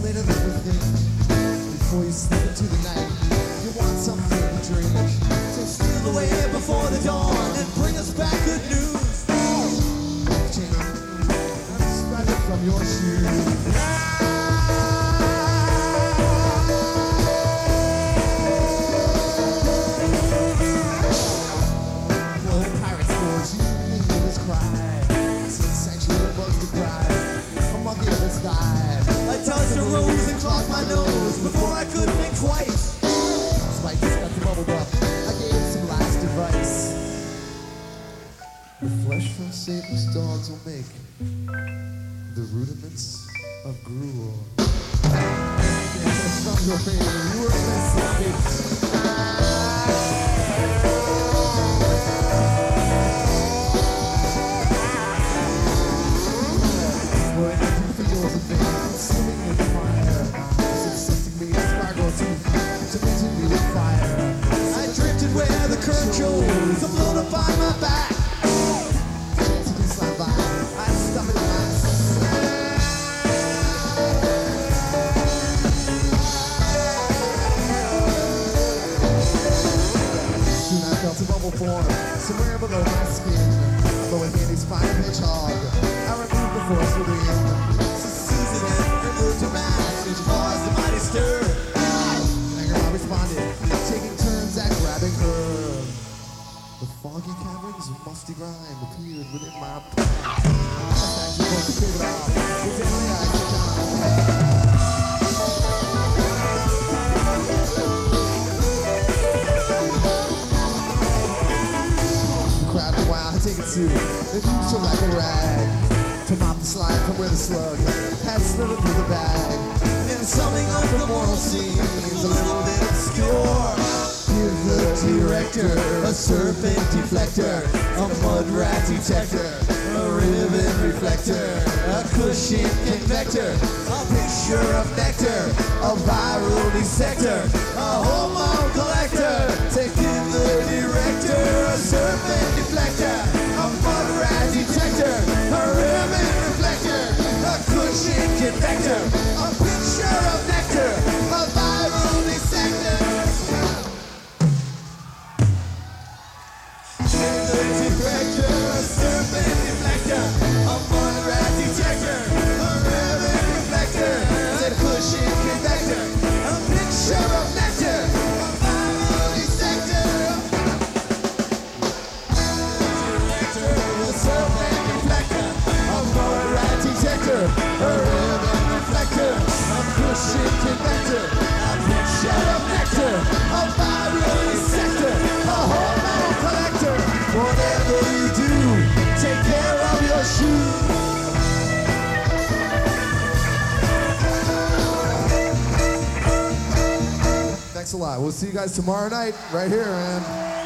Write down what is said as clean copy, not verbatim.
bit of everything before you slip into the night. You want something to drink to steal away before the dawn and bring us back good news. I'm spreading from your shoes. I touched a rose and clogged my nose before I could think twice. Spike just got the bubble butt. I gave some last advice. The flesh from Satan's dogs will make the rudiments of gruel. Some your favorite. You were listening. Where the current shows, I'm blown up on my back. Chance can slide by, I stop it in my soon I felt a bubble form, somewhere below my skin. Though a handy spine hedgehog, I removed the force within. So Susan and removed her mask, and she caused a mighty stir. Anger, I responded, taking turns at grabbing her. The foggy caverns of musty grime appeared within my palm. I was going to shake it off. With every eye to the crowd a while, I take it too. They used her like a rag to mop the slime from where the slug had slithered through the bag. And summing up the moral scenes a little bit obscure. Give the director a serpent deflector, a mud rat detector, a ribbon reflector, a cushion convector, a picture of nectar, a viral dissector, a hormone collector. To give the director a serpent deflector, a mud rat detector, a ribbon reflector, a cushion convector, a picture of nectar, a viral dissector. A serpent deflector, a mud rat detector, a ribbon reflector, a cushion convector, a picture of nectar, a viral dissector. Director, a serpent deflector, a mud rat detector, a ribbon reflector, a cushion convector, a picture of nectar, a viral dissector, a hormone collector. Whatever you do, take care of your shoes. Thanks a lot. We'll see you guys tomorrow night right here, man.